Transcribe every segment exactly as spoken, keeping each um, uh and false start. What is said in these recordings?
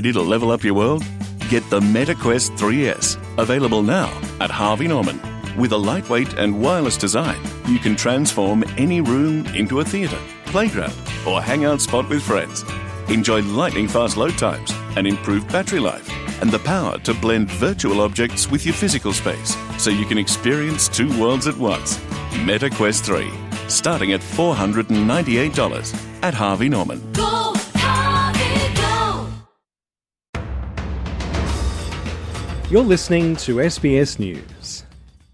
Ready to level up your world? Get the MetaQuest three S, available now at Harvey Norman. With a lightweight and wireless design, you can transform any room into a theatre, playground, or hangout spot with friends. Enjoy lightning-fast load times, an improved battery life, and the power to blend virtual objects with your physical space, so you can experience two worlds at once. MetaQuest three, starting at four hundred ninety-eight dollars at Harvey Norman. Go, Harvey, go! You're listening to S B S News.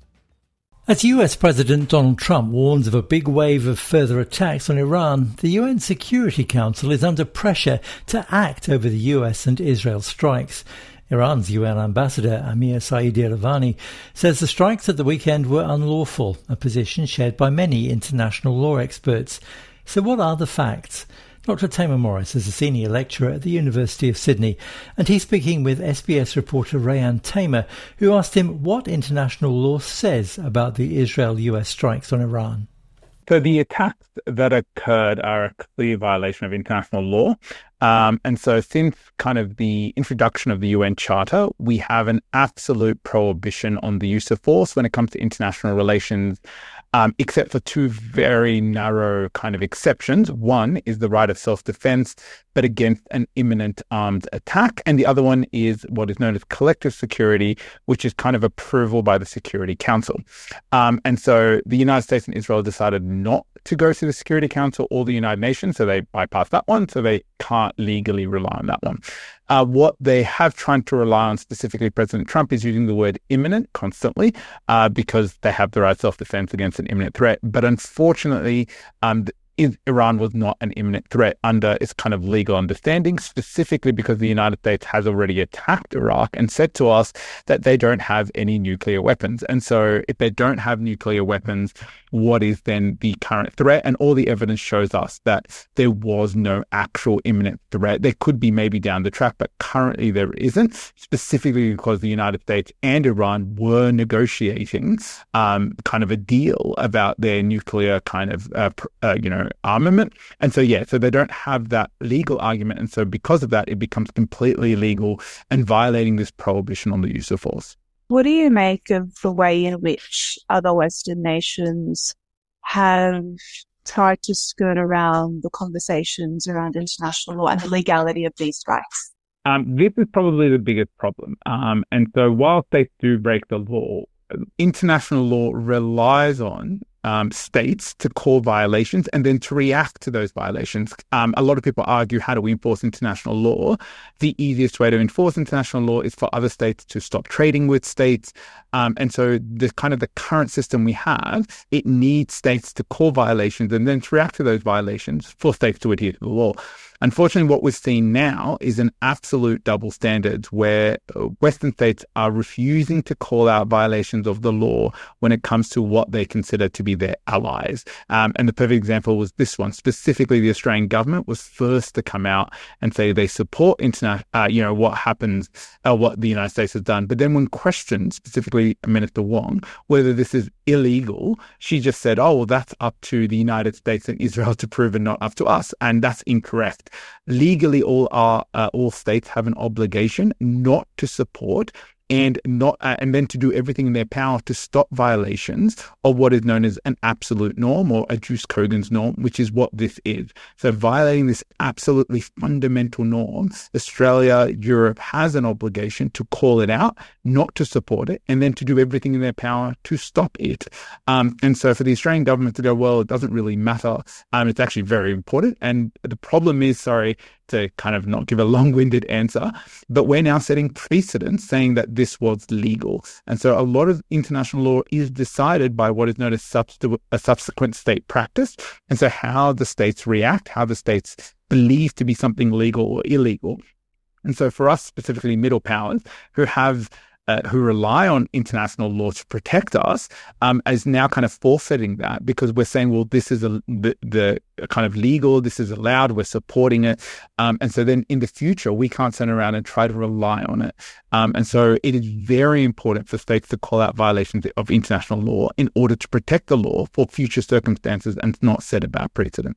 As U S President Donald Trump warns of a big wave of further attacks on Iran, the U N Security Council is under pressure to act over the U S and Israel strikes. Iran's U N ambassador Amir Saeed-Iravani says the strikes at the weekend were unlawful, a position shared by many international law experts. So what are the facts? Doctor Tamer Morris is a senior lecturer at the University of Sydney, and he's speaking with S B S reporter Rayan Tamer, who asked him what international law says about the Israel-U S strikes on Iran. So the attacks that occurred are a clear violation of international law. Um, and so since kind of the introduction of the U N Charter, we have an absolute prohibition on the use of force when it comes to international relations, um, except for two very narrow kind of exceptions. One is the right of self-defense, but against an imminent armed attack. And the other one is what is known as collective security, which is kind of approval by the Security Council. Um, and so the United States and Israel decided not to go to the Security Council or the United Nations, so they bypassed that one, so they can't legally rely on that one. Uh, what they have tried to rely on, specifically President Trump, is using the word imminent constantly uh, because they have the right of self-defense against an imminent threat. But unfortunately, um, Iran was not an imminent threat under its kind of legal understanding, specifically because the United States has already attacked Iraq and said to us that they don't have any nuclear weapons. And so if they don't have nuclear weapons, what is then the current threat? And all the evidence shows us that there was no actual imminent threat. There could be maybe down the track, but currently there isn't, specifically because the United States and Iran were negotiating um, kind of a deal about their nuclear kind of, uh, uh, you know, armament. And so, yeah, so they don't have that legal argument. And so because of that, it becomes completely illegal and violating this prohibition on the use of force. What do you make of the way in which other Western nations have tried to skirt around the conversations around international law and the legality of these strikes? Um, this is probably the biggest problem. Um, and so while states do break the law, international law relies on Um, states to call violations and then to react to those violations. Um, a lot of people argue, how do we enforce international law? The easiest way to enforce international law is for other states to stop trading with states. Um, and so the kind of the current system we have, it needs states to call violations and then to react to those violations for states to adhere to the law. Unfortunately, what we're seeing now is an absolute double standard where Western states are refusing to call out violations of the law when it comes to what they consider to be their allies. Um, and the perfect example was this one. Specifically, the Australian government was first to come out and say they support interna- uh, you know, what happens, uh, what the United States has done. But then when questioned, specifically Minister Wong, whether this is illegal, she just said, oh, well, that's up to the United States and Israel to prove and not up to us. And that's incorrect. Legally, all our uh, all states have an obligation not to support and not uh, and then to do everything in their power to stop violations of what is known as an absolute norm or a Jus Cogens norm, which is what this is. So violating this absolutely fundamental norm, Australia, Europe has an obligation to call it out, not to support it, and then to do everything in their power to stop it. Um, and so for the Australian government to go, well, it doesn't really matter, um, it's actually very important. And the problem is, sorry, to kind of not give a long-winded answer, but we're now setting precedents saying that this was legal. And so a lot of international law is decided by what is known as subst- a subsequent state practice. And so how the states react, how the states believe to be something legal or illegal. And so for us, specifically middle powers, who have Uh, who rely on international law to protect us, um, is now kind of forfeiting that because we're saying, well, this is a, the, the kind of legal, this is allowed, we're supporting it. Um, and so then in the future, we can't turn around and try to rely on it. Um, and so it is very important for states to call out violations of international law in order to protect the law for future circumstances and not set a bad precedent.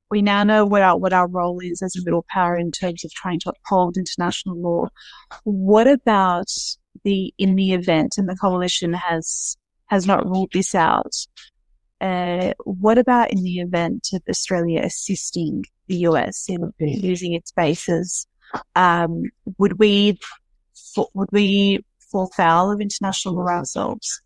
we now know what our what our role is as a middle power in terms of trying to uphold international law. What about the in the event, and the coalition has has not ruled this out? Uh, what about in the event of Australia assisting the U S in using its bases? Um, would we would we fall foul of international law ourselves?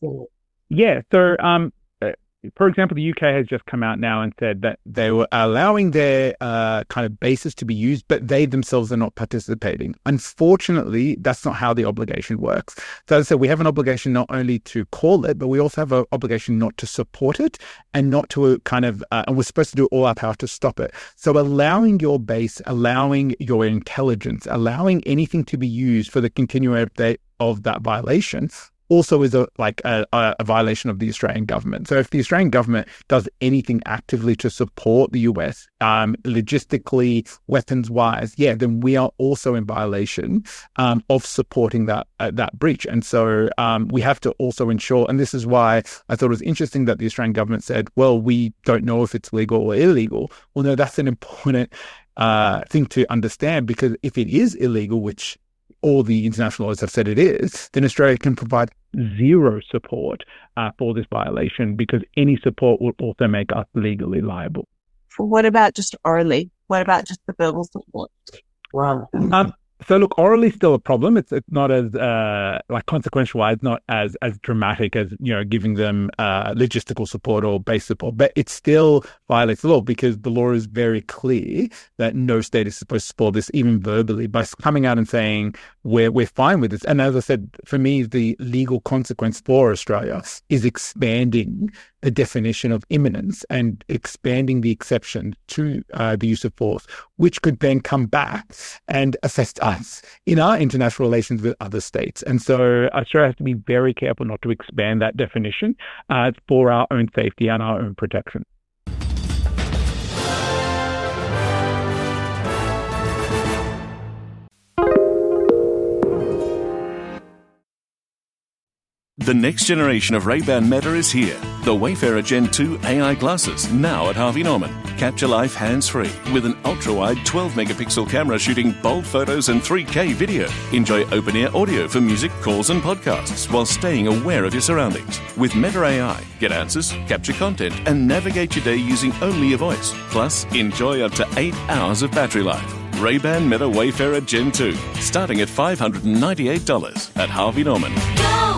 Yeah. So, um, for example, the U K has just come out now and said that they were allowing their uh, kind of bases to be used, but they themselves are not participating. Unfortunately, that's not how the obligation works. So as I said, we have an obligation not only to call it, but we also have an obligation not to support it and not to kind of, uh, and we're supposed to do all our power to stop it. So allowing your base, allowing your intelligence, allowing anything to be used for the continuing update of that violation also is a like a, a violation of the Australian government. So if the Australian government does anything actively to support the U S, um, logistically, weapons-wise, yeah, then we are also in violation um, of supporting that uh, that breach. And so um, we have to also ensure, and this is why I thought it was interesting that the Australian government said, well, we don't know if it's legal or illegal. Well, no, that's an important uh, thing to understand, because if it is illegal, which all the international laws have said it is, then Australia can provide zero support uh, for this violation, because any support will also make us legally liable. What about just orally? What about just the verbal support? Wow. Um, so look, orally still a problem. It's it's not as uh, like consequential wise, not as as dramatic as, you know, giving them uh, logistical support or base support, but it still violates the law, because the law is very clear that no state is supposed to support this, even verbally, by coming out and saying we're we're fine with this. And as I said, for me, the legal consequence for Australia is expanding the definition of imminence and expanding the exception to uh, the use of force, which could then come back and affect us in our international relations with other states. And so Australia has to be very careful not to expand that definition uh, for our own safety and our own protection. The next generation of Ray-Ban Meta is here. The Wayfarer Gen two A I glasses, now at Harvey Norman. Capture life hands-free with an ultra-wide twelve megapixel camera shooting bold photos and three K video. Enjoy open-ear audio for music, calls and podcasts while staying aware of your surroundings. With Meta A I, get answers, capture content and navigate your day using only your voice. Plus, enjoy up to eight hours of battery life. Ray-Ban Meta Wayfarer Gen two, starting at five hundred ninety-eight dollars at Harvey Norman. Go!